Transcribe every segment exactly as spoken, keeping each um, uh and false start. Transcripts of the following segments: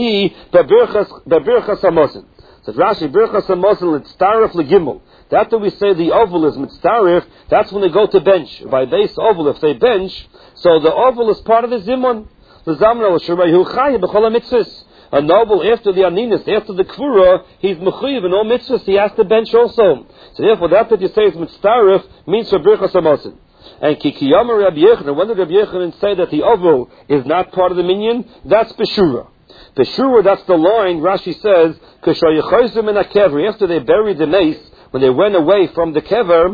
the Birchas Hamazon. So Rashi, Birchas Hamazon, it's Tarif Legimel. After we say the oval is mitzarif, that's when they go to bench. By base oval, if they bench, so the oval is part of the zimun. A noble, after the aninis, after the kvura, he's mechuyev in all mitzvahs, he has to bench also. So therefore, that that you say is mitzarif means for Birchas Hamazon. And Kikiyama Rabbi Yechanan, when did Rabbi Yechanan say that the oval is not part of the minyan? That's Beshura. Beshura, that's the line, Rashi says, after they buried the mace, when they went away from the kever,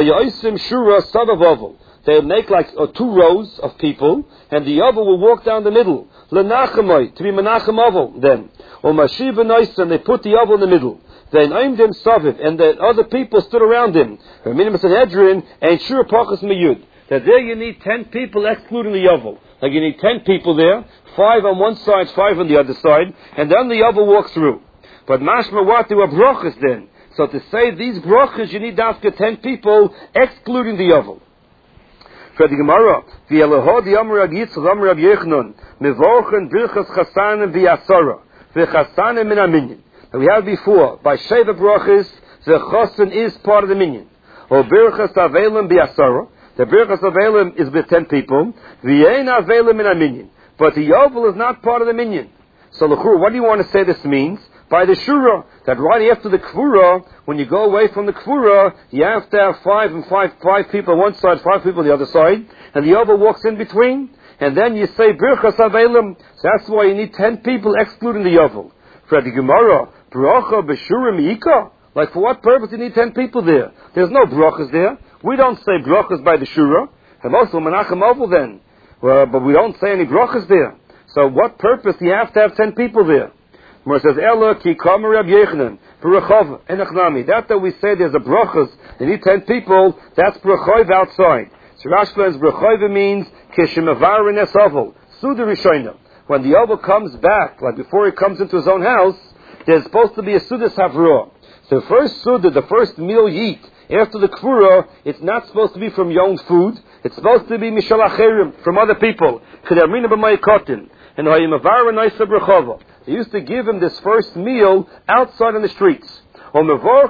they would make like uh, two rows of people, and the oval will walk down the middle. Lenachamai, to be menachem oval, then. Or Mashiv and they put the oval in the middle. Then aimed him Saviv, and the other people stood around him. Minimum Sanhedrin, and Shur Pachas Meyud. That there you need ten people excluding the oval. Like you need ten people there, five on one side, five on the other side, and then the oval walks through. But mashma what there were brachas then. So to say these brachas, you need to ask ten people, excluding the oval. For the Gemara, the Elohod Yamar Rab Yitzchak Amar Rab Yechanan, Mevorchen Birchas Chasanim V'Yasara, V'Chasanim Min HaMinyan. Now we had before, by Sheva brachas, the Chasan is part of the minyan. Or Birchas Avelim V'Yasara, the Birchas Avelim is with ten people, V'Yein Avelim Min HaMinyan. But the oval is not part of the minyan. So L'chur, what do you want to say this means? By the shura, that right after the kvura, when you go away from the kvura, you have to have five and five, five people on one side, five people on the other side, and the oval walks in between, and then you say Birchas Avelim. So that's why you need ten people excluding the oval. For the Gemara, bracha b'shura mi'ika. Like for what purpose do you need ten people there? There's no brachas there. We don't say brachas by the shura. And also menachem oval then. Well, but we don't say any brachas there. So what purpose do you have to have ten people there? Where it says, Ella ki kamer Rab Yechanan, v'rechov, enachnami. That that we say there's a brachas, they need ten people, that's brachov outside. So Rashi learns brachov means, kishimavarin es oval, suda rishonim. When the oval comes back, like before he comes into his own house, there's supposed to be a suda savra. So the first suda, the first meal you eat, after the kvura, it's not supposed to be from your own food, it's supposed to be mishal acherim, from other people. Kedamrina b'mayakotin, and hayimavarin naisa brachova. They used to give him this first meal outside on the streets. Then,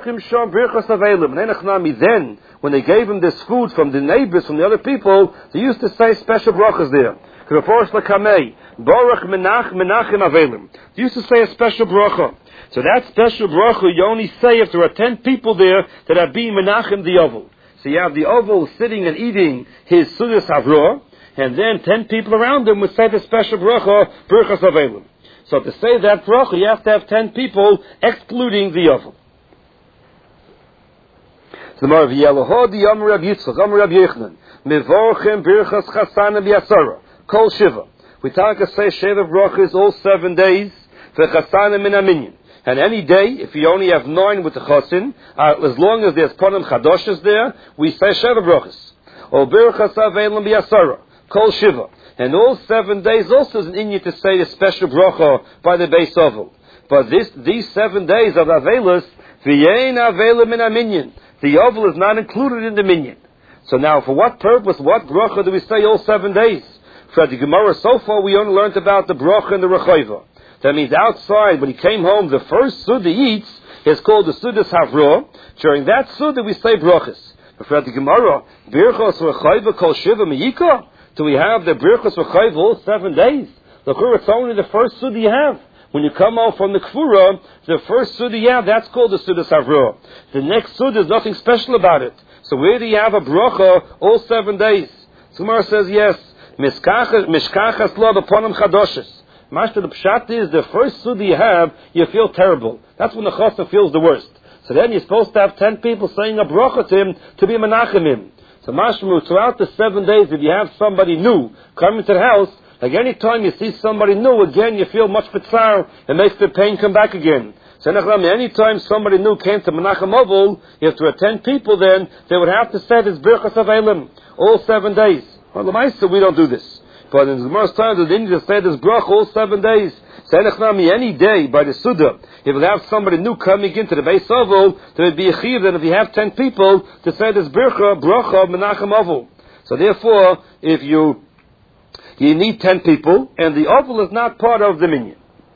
when they gave him this food from the neighbors, from the other people, they used to say special brachas there. They used to say a special bracha. So that special bracha you only say if there are ten people there that are being menachem the oval. So you have the oval sitting and eating his sudas havrah, and then ten people around him would say the special bracha, Birchas Avelim. So to say that bracha, you have to have ten people, excluding the oval. So the Mar v'Yelohod Yamar Rab Yitzchak Amar Rab Yechanan, Mevorchem Birchas Chasanim V'Yasara, Kol Shiva. We talk to say Sheva brachas all seven days, V'Chasanim Min HaMinyan. And any day, if you only have nine with the chasin, uh, as long as there's panim chadoshes there, we say Sheva brachas. O Birchas Avelim V'Yasara, Kol Shiva. And all seven days also is an inyan to say the special bracha by the base oval. But this, these seven days of Avelis, v'yein Avelim Min HaMinyan. The oval is not included in the minyan. So now, for what purpose, what bracha do we say all seven days? For the Gemara, so far we only learned about the bracha and the rechayva. That means outside, when he came home, the first suda he eats is called the sudas havrah. During that suda we say brachas. But for the Gemara, birchos rechayva kol shiva miyika. Do we have the Birchas V'chayv all seven days? Look, it's only the first Suda you have. When you come out from the Kfura, the first Suda you have, that's called the Suda Savrah. The next Suda is nothing special about it. So where do you have a Bracha all seven days? Gemara says yes. Mishkachas lo b'ponim chadoshes. Mashta, the pshat is, the first Suda you have, you feel terrible. That's when the Chassan feels the worst. So then you're supposed to have ten people saying a Bracha to him to be menachem him. So mashmu, throughout the seven days, if you have somebody new coming to the house, like any time you see somebody new, again you feel much betzar, it makes the pain come back again. So any time somebody new came to Menachem Oval, if there were ten people then, they would have to say this Birchas Avelim all seven days. Well, the Maisa, we don't do this. But in the Gemara's time, they need to say this Brach all seven days. So any day by the Suda, if you have somebody new coming into the base oval, there would be a chiv that if you have ten people to say this Bircha, Bracha, Menachem Oval. So therefore, if you you need ten people, and the oval is not part of the minyan.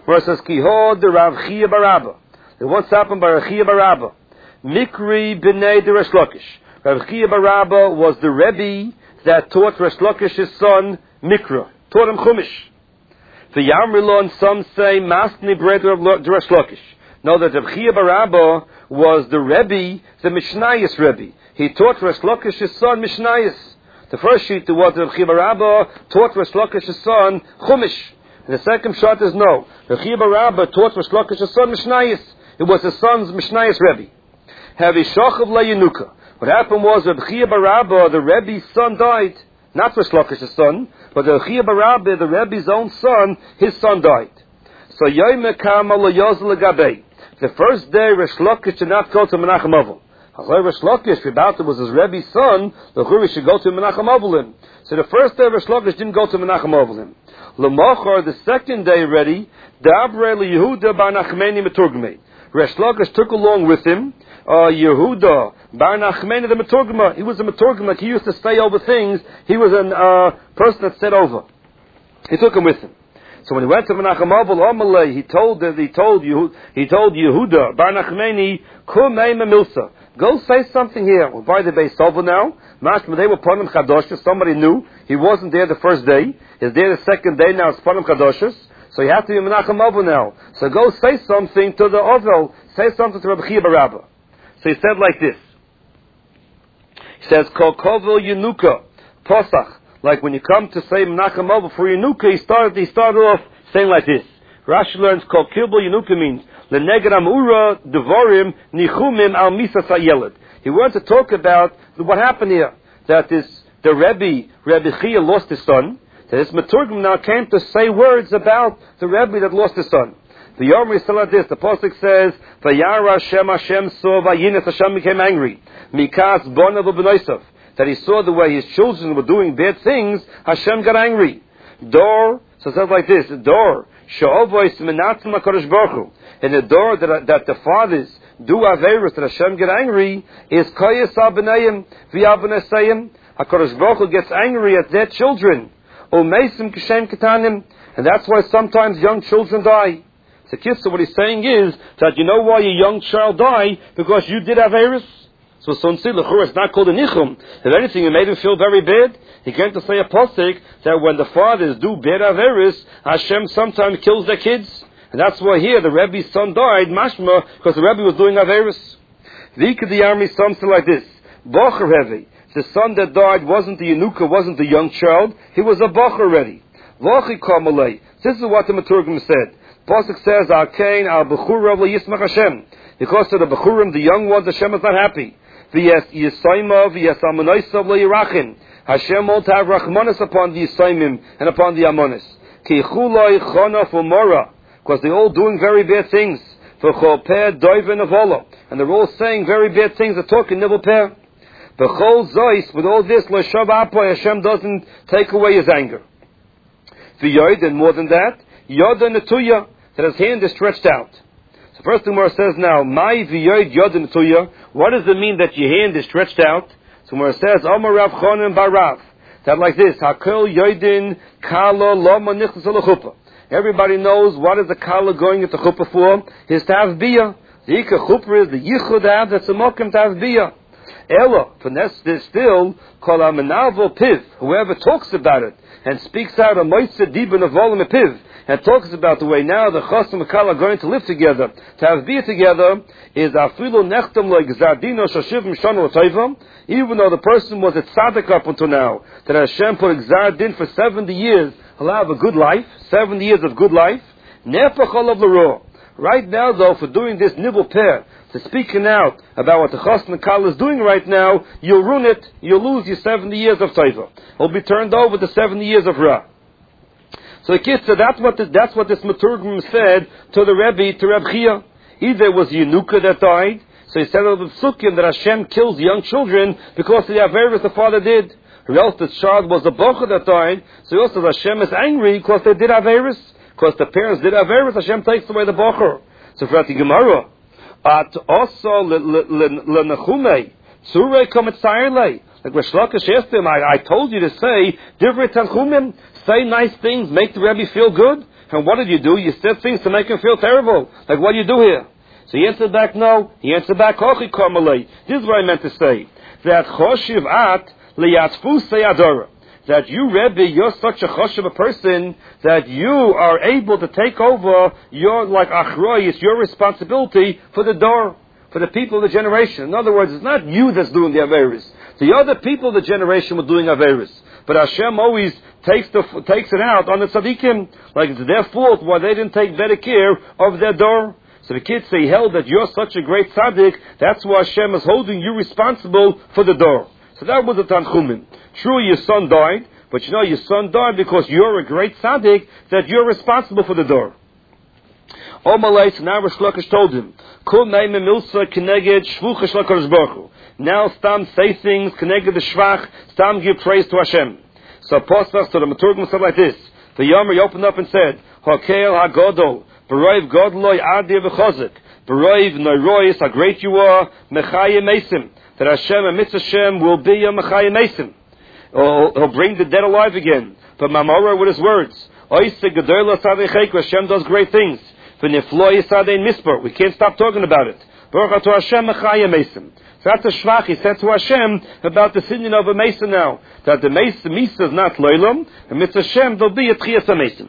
where it says, Kihod de Rav Chia Barabba. What's happened by Rav Chia Barabba? Mikri b'nei de Resh Lakish. Rav Chia Barabba was the Rebbe that taught Resh Lakish's son Mikra, taught him Chumash. The Yamrilon, some say, Masni Bred of Resh Lakish. Know that Rav Chia Barabba was the Rebbe, the Mishnayos Rebbe. He taught Resh Lakish's son Mishnayos. The first sheet was Rav Chia Barabba taught Resh Lakish's son Chumash. And the second shot is no. Rav Chia Barabba taught Resh Lakish's son Mishnayos. It was his son's Mishnayos Rebbe. Have a Shachav La Yenuka. What happened was Rav Chia Barabba, the Rebbe's son, died. Not Resh Lakish's son, but Rav Chia Barabba, the Rebbe's own son, his son died. So Yoyme Kama Lo Yozel Gabei. The first day, Resh Lakish did not go to Menachem Avol. Although Resh Lakish, Rebbe was his Rebbe's son, the Churi should go to Menachem Avolim. So the first day, Resh Lakish didn't go to Menachem Avolim. L'mochor, the second day already, Dabre Yehuda Bar Nachmeni Meturgmei. Resh Lakish took along with him uh, Yehuda Bar Nachmeni the Meturgma. He was a Meturgma. He used to say over things. He was a uh, person that said over. He took him with him. So when he went to Menachem Avol Amalei, he told he told Yehuda, he told Yehuda Bar Nachmeni, Kumei Memilsa. Go say something here. We're by the base over now. Mashma, they were Panim Chadoshes. Somebody knew he wasn't there the first day. He's there the second day. Now it's Panim Chadoshes. So you have to be Menachem Avol now. So go say something to the Ovel. Say something to Rabbi Chia Barabba. So he said like this. He says, Kol Kovel Yenuka Posach. Like when you come to say Menachem Avol for Yenuka, he started, he started off saying like this. Rashi learns Kol Kilbel Yenuka means Leneged Amura Devorim Nichumim Al Misas HaYeled. He wanted to talk about what happened here. That is, the Rebbe, Rebbe Chia lost his son. That this Meturgim now came to say words about the Rebbe that lost his son. The Yom is still like this. The Pasuk says, Vayara Hashem Hashem saw Vayinas Hashem became angry. Mikas Bonav B'Noisav. That he saw the way his children were doing bad things, Hashem got angry. Dor, so it says like this, Dor, Sha'ovois Menatzim HaKadosh Baruch Hu. And the door that, that the fathers do Averis, that Hashem get angry, is Koyes Abnayim V'Abnesayim. HaKadosh Baruch Hu gets angry at their children. Umeisim Kishem Ketanim. And that's why sometimes young children die. So Kissa, what he's saying is that you know why a young child died? Because you did Averis. So Sonsi L'chur is not called a Nichum. If anything, it made him feel very bad. He came to say a posik that when the fathers do bad Averis, Hashem sometimes kills their kids. And that's why here the Rebbe's son died, mashma, because the Rebbe was doing Averis. Vika the army something like this. Bocher Rebbe, the son that died wasn't the Yenuka, wasn't the young child. He was a Bocher already. Vochi Kamalei. This is what the Maturgim said. Pasuk says, Al-Kain al-Bechurav le-Yismach Hashem. Because of the Bechurim, the young ones, Hashem is not happy. V'yes Yisayma, v'yes Almanoisav le-Yirachin. Hashem won't have Rachmanis upon the Yisaymim and upon the Amonis. Ki chuloi chonaf umora. Because they're all doing very bad things. V'chol doiven avola. And they're all saying very bad things. They're talking nibble peh. V'chol zois, with all this, l'shav apoy, Hashem doesn't take away his anger. V'yoid, and more than that, yoda netuya, that his hand is stretched out. So first thing Gemara says now, my v'yoid yoda netuya, what does it mean that your hand is stretched out? So Gemara says, Omar Rav Chonim bar Rav, that like this, hakol yoidin kala loma nichnas al-chuppah. Everybody knows what is the kala going into chuppah for? His to have biyah. The ikah chuppah is the yichud have, that's a mokim to have biyah. Ella, for still, kol amenavo piv, whoever talks about it, and speaks out a moitze dibun of volim piv, and talks about the way now the chas and kala are going to live together, to have biyah together, is afilu nechtam lo gzardino shashiv mishana l'toivam, even though the person was a tzaddik up until now, that Hashem put gzardin for seventy years, he'll have a good life, seventy years of good life, nefachol of the raw. Right now, though, for doing this nibble pair, to speaking out about what the chas and kala is doing right now, you'll ruin it, you'll lose your seventy years of taiva. It'll be turned over to seventy years of ra. So the kid said, that's what, the, that's what this Maturgim said to the Rebbe, to Reb Chia. Either it was Yenuka that died, so he said of the Psukim that Hashem kills young children because of the Averis the father did. Or else the child was the Bocha that died, so also Hashem is angry because they did Averis. Because the parents did Averis, Hashem takes away the Bocher. So for the Gemara, at also le'nechumei tzurei kometzayirlei. Like Resh Lakish asked him, I, I told you to say divrei tanchumim, say nice things, make the Rebbe feel good. And what did you do? You said things to make him feel terrible. Like, what do you do here? So he answered back, no. He answered back, Hochi Karmelei. This is what I meant to say. That Choshiv at liyatfusei adora. That you, Rebbe, you're such a choshev a person that you are able to take over your, like, achroi, it's your responsibility for the door, for the people of the generation. In other words, it's not you that's doing the Averis. The other people of the generation were doing Averis. But Hashem always takes the takes it out on the tzaddikim. Like it's their fault why they didn't take better care of their door. So the kids say, held that you're such a great tzaddik, that's why Hashem is holding you responsible for the door. So that was the Tanchumim. True, your son died, but you know your son died because you're a great tzaddik, that you're responsible for the door. Omalei, so now Rish Lakish told him, Kul naime milsa keneged shvucha shel HaKadosh Baruch Hu. Now Stam say things, keneged the shvach, Stam give praise to Hashem. So Posach, so the Maturgim said like this, the Yomer, he opened up and said, Hakel HaGodol, Baroiv Godloi Adir V'chozik, Baroiv Noirois, how great you are, Mechayim Mesim, that Hashem and Mitzvah Hashem will be your Mechayim Mesim. He'll bring the dead alive again. But Mamora with his words, Oise Gedolah Sadei Chekra, Hashem does great things. V'nifloi Sadei Mispar, we can't stop talking about it. Baruch Ato Hashem Mechayim Mesim. So that's a shvach he said to Hashem about the sinion of a Mesa now. That the Mesa, Mesa is not Loilam, and Mitzvah Hashem, there'll be a Tchias HaMesim.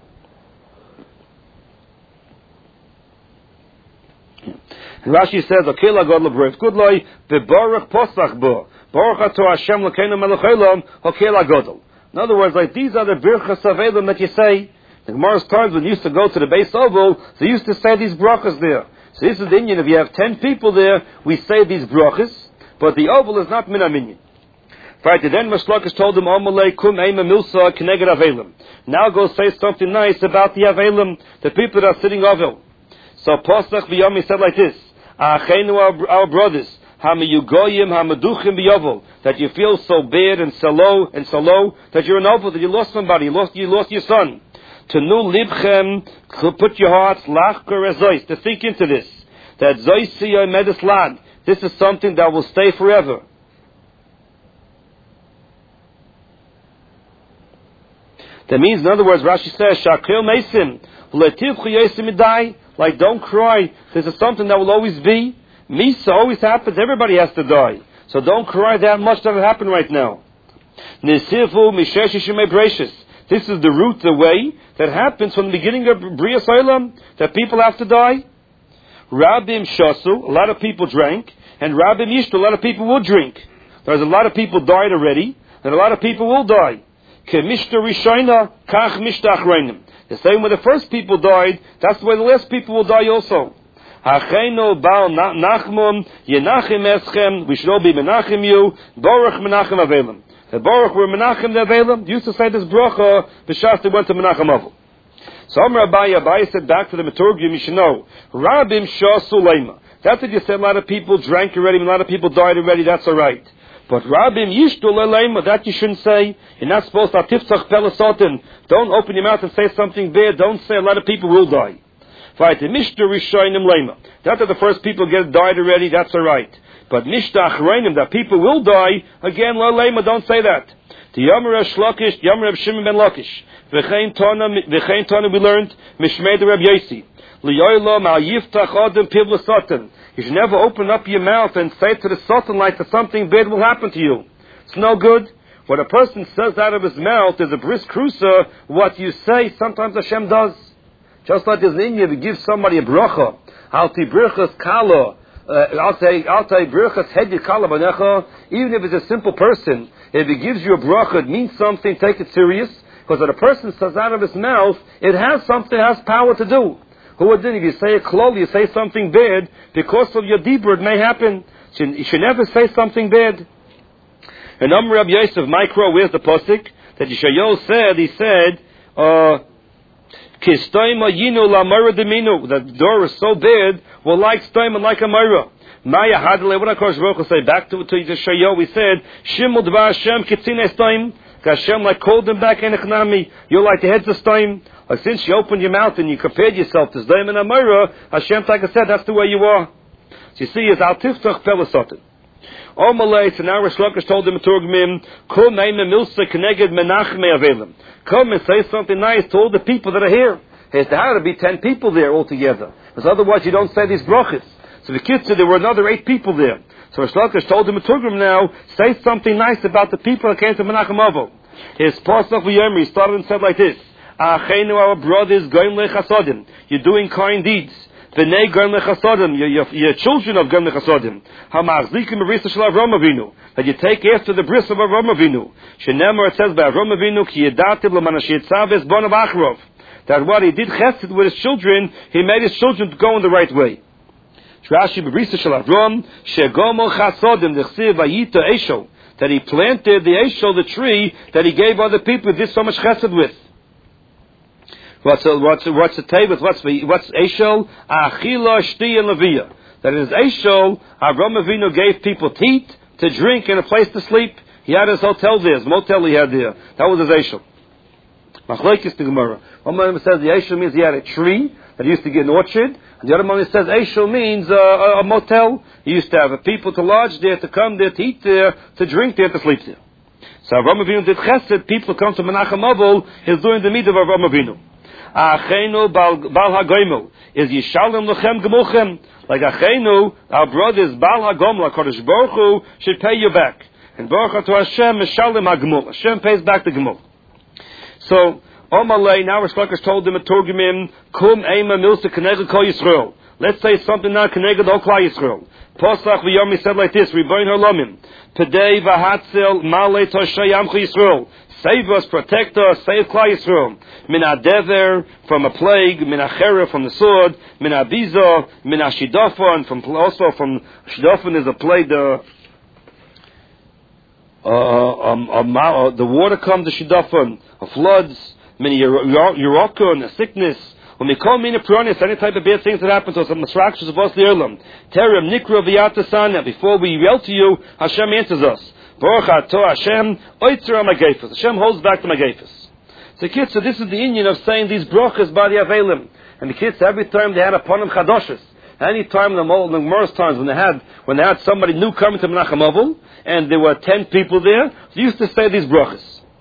And Rashi says, "Okay, la God lebrev good loy bebarach posach bo baruch ato Hashem lekeinu melech olam okay la godol." In other words, like these are the birchas avelim that you say. The Gemara's times when you used to go to the base oval, they used to say these brachas there. So this is the Indian. If you have ten people there, we say these brachas, but the oval is not min aminyan. Right, and then Rish Lakish told him, "Omalei kum eima milsa keneged avelim." Now go say something nice about the avelim, the people that are sitting oval. So Posach v'Yomi said like this. Achenu, our, our brothers, hamiyugoyim hamaduchim b'yovel, that you feel so bad and so low and so low that you're an oval, that you lost somebody, you lost you lost your son. To nu libchem, put your hearts lachker ezois, to think into this, that zoisi medis lad, this is something that will stay forever. That means, in other words, Rashi says, Shakril Mesim, Letivchu Yesim Idai, like don't cry, this is something that will always be. Misa always happens, everybody has to die. So don't cry that much that will happen right now. Nisifu Misheshi Shemei Brachus. This is the root, the way that happens from the beginning of Bria Olam, that people have to die. Rabim Shasu, a lot of people drank, and Rabim Yishtu, a lot of people will drink. There's a lot of people died already, and a lot of people will die. Kemishta Rishayna, Kach Mishta Achreinim. The same way the first people died, that's the way the last people will die also. Hacheno Baal Nachmon, Yenachim Eschem, we should all be Menachem you, Baruch Menachem Avelim. The Baruch were Menachem the Avelim, used to say this bracha, B'shas they went to Menachem Avel. So Amar Abaye, Abaye said back to the Maturgium, you should know, Rabim Shah Suleima. That's what you said, a lot of people drank already, a lot of people died already, that's alright. But Rabim Yishtu Leleima, that you shouldn't say. You're not supposed to Tiftzach Pelasotin. Don't open your mouth and say something bad. Don't say a lot of people will die. Right, the Mishta Rishonim Lema. That's that the first people get died already, that's alright. But Mishta Achreinim, that people will die, again, Leleima, don't say that. The Yomer Shlakish, the Yomer Shimon ben Lakish. V'chein Tana, we learned, Mishmei the Reb Yosi. Liyoyla Mal Yiftach Adam Pivla Satan. You should never open up your mouth and say to the Satan like that something bad will happen to you. It's no good. What a person says out of his mouth is a bris crucer. What you say, sometimes Hashem does. Just like there's an Indian, if you give somebody a bracha, Alti brichas kala, Alti brichas hedi kala banecha, even if it's a simple person, if he gives you a bracha, it means something, take it serious, because what a person says out of his mouth, it has something, it has power to do. Who would then, if you say a klol, you say something bad, because of your dibur, it may happen. You should never say something bad. And Amr Rabbi Yosef, Micro, where's the posik? That Yeshayahu said, he said, uh, Kistoima yinu la mara deminu. The door is so bad, we're like stoima, like a mara. Maya hadle, what HaKadosh Baruch Hu say, back to, to Yeshayahu, we said, Shimul dvar Hashem kitzine stoim. Hashem like called them back in Echnami. You're like the heads of stoim. Like since you opened your mouth and you compared yourself to Zdaim and Amira, Hashem, like I said, that's the way you are. So you see, it's Al Tiftach Pelasotin. Omalei, so now Rish Lakish told him, Turgmim, Kum Eime Milsa Keneged Menachme Avelim. Come and say something nice to all the people that are here. There had to be ten people there altogether. Because otherwise you don't say these brachas. So the kids said there were another eight people there. So Rish Lakish told him a Turgum now, say something nice about the people that came to Menachem Avol. His Pasach v'Yomer, he started and said like this, Achenu, our brothers, goyim lechasodim. You're doing kind deeds. V'nei goyim lechasodim. You're, you're children of goyim lechasodim. Hamachzikim b'risa shel Avram Avinu. That you take after the bris of Avram Avinu. Shenemar, it says by Avram Avinu, ki yedativ l'man asher tzaves bon avachrov. That what he did chesed with his children, he made his children to go in the right way. Rashi b'risa shel Avram, shegomo chasodim, d'chsiv vayita eshol. That he planted the eshol, the tree, that he gave other people, he did so much chesed with. What's a, what's a, what's the table? What's what's Eshol? Achila, Shti, and Levia. That is Eshol. Avram Avinu gave people to eat, to drink, and a place to sleep. He had his hotel there, his motel he had there. That was his Eshol. Machlokes the Gemara. One man says the Eshol means he had a tree that he used to get an orchard, and the other man says Eshol means uh, a, a motel. He used to have a people to lodge there, to come there, to eat there, to drink there, to sleep there. So Avram Avinu did chesed. People come to Menachem Avol. He's doing the meat of Avram Avinu. Achenu bal hagoimel is yishalem lechem gemuchem. Like Achenu, our brothers bal hagomel, HaKadosh Baruch Hu should pay you back. And Baruch to Hashem mishalem hagmul. Hashem pays back the gemul. So Omalei, now Rish Lakish told them at Turgumim, kum eima milsa keneged kol Yisrael. Let's say something now keneged all Klal Yisrael. Posach v'Yomi said like this: Ribono Olamim, Pedei v'hatzel malei toshay yamcha Yisrael. Save us, protect us, save Klal Yisrael. Min adever, from a plague, min achera, from the sword, min abiza, min ashidofon, from also from shidofon is a plague. The uh, um, um, uh, the water comes, the shidofon, of floods, min yerokon, a sickness. When we call mina pironis, any type of bad things that happen to us, masrakshus of us the earlam, terem nikra v'yatasana. Before we yell to you, Hashem answers us. Baruch Ato Hashem, oitzer magefus. Hashem holds back the magefus. So kids, so this is the union of saying these brachas by the Avelim. And the kids, every time they had upon them chadoshes, any time in the Gemara's times when they had when they had somebody new coming to Menachem Avol, and there were ten people there, they used to say these brachas.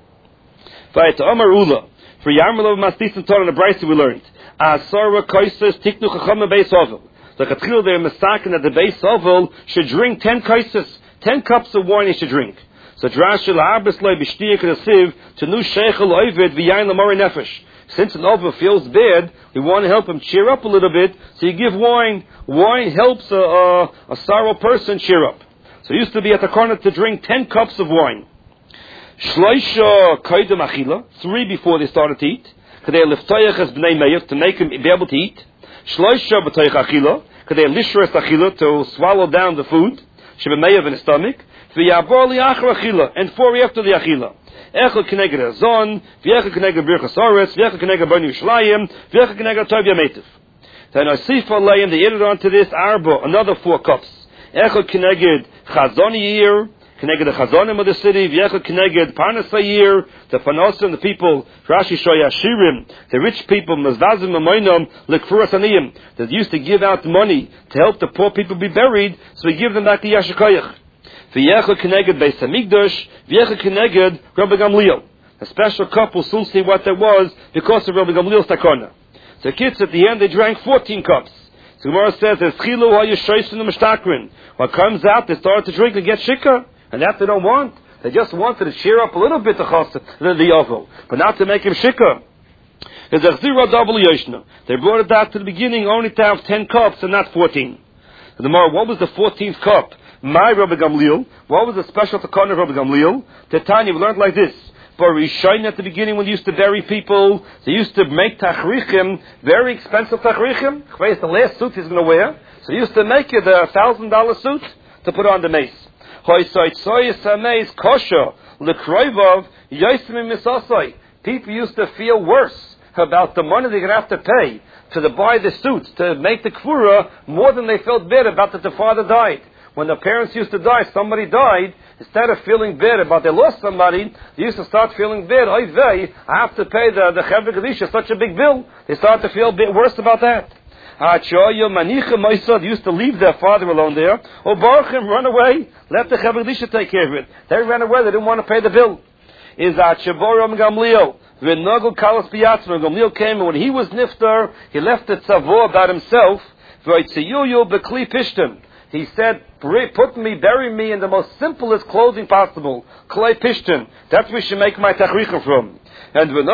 Vayet Omar Ula, for Yarmalav Mastis and Torah and the Brisa we learned, Asara Kaises Tiknu Chacham Beis Avol. The Chatchil there Masakin that the Beis Avol should drink ten kaises. Ten cups of wine he should drink. So drashil arbes loy b'shtiyah k'nasiv to nu sheichel oivid v'yayin l'mori nefesh. Since an over feels bad, we want to help him cheer up a little bit. So you give wine. Wine helps a, a, a sorrow person cheer up. So he used to be at the corner to drink ten cups of wine. Shloisha kaidem achila, three before they started to eat. Kadei liftayach as b'nei meir, to make him be able to eat. Shloisha b'tayach achila, kadei lishras achila, to swallow down the food. Shebemeyav in the stomach, v'yabor li'achar achila, and four after the achila. Echel k'neged hazon, v'echel k'neged birchas oretz, v'echel k'neged banu Yishlayim, v'echel k'neged tov yametiv. Then Osif alayim, they added on to this arba, another four cups. Echel k'neged chazon yir, k'neged the chazonim of the city, v'echel k'neged parnas yir, the panosim, the people, Rashi shoy ashirim, the rich people, mazvazim amoinom, lekfuras aniyim, that used to give out money to help the poor people be buried, so we give them back the yashikoyach. V'yechel k'neged beis hamikdash, v'yechel k'neged Rabbi Gamliel. A special cup will soon see what there was because of Rabbi Gamliel's takona. So kids at the end they drank fourteen cups. So Gemara says there's chilu ha'yeshoysin u'mishtakrin. What comes out they started to drink and get shikah, and that they don't want. They just wanted to cheer up a little bit the chassid, the yovel, but not to make him shikah. There's a zero double yoshna. They brought it down to the beginning only to have ten cups and not fourteen. So the Gemara, what was the fourteenth cup? My Rabbi Gamliel. What was the special takana of Rabbi Gamliel? Tanya, we learned like this. For Rishon at the beginning when they used to bury people, they used to make tachrichim, very expensive tachrichim. It's the last suit he's going to wear. So they used to make it a thousand dollar suit to put on the mace. People used to feel worse about the money they're going to have to pay to buy the suits, to make the kfura, more than they felt bad about that the father died. When the parents used to die, somebody died, instead of feeling bad about they lost somebody, they used to start feeling bad. Oy vey, I have to pay the the Chevra Kadisha such a big bill. They started to feel a bit worse about that. They used to leave their father alone there. Oh, Baruch him, run away. Let the Chevra Kadisha take care of it. They ran away. They didn't want to pay the bill. Is that Shaboram Gamliel? When Nagel Kalas Biyatzma, Gamliel came, and when he was niftar, he left the tzavor about himself. He said, put me, bury me in the most simplest clothing possible. Klei Pishtin. That's where we should make my tachricha from. And that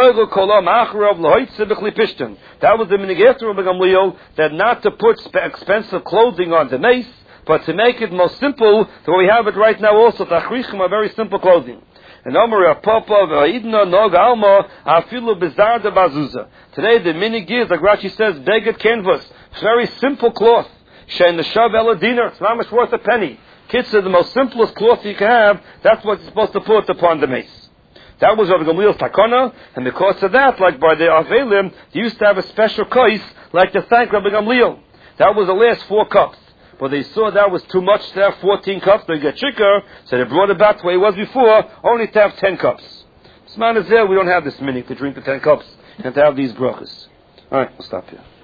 was the minigator of Gamliel, that not to put expensive clothing on the mace, but to make it most simple, so we have it right now also, tachrichim are very simple clothing. And Omer Papa V'Aidna Nog Alma Afilu Bizarre de Bazuza. Today the minig is, like Rashi says, beged canvas. It's very simple cloth. Shein Neshav Eladiner. It's not much worth a penny. Kids are the most simplest cloth you can have. That's what you're supposed to put upon the mace. That was Rabbi Gamliel's takana, and because of that, like by the Avelim, they used to have a special kais, like to thank Rabbi Gamliel. That was the last four cups. But they saw that was too much to have fourteen cups, they get chicker, so they brought it back to where it was before, only to have ten cups. This man is there, we don't have this many to drink the ten cups, and to have these brachas. Alright, we'll stop here.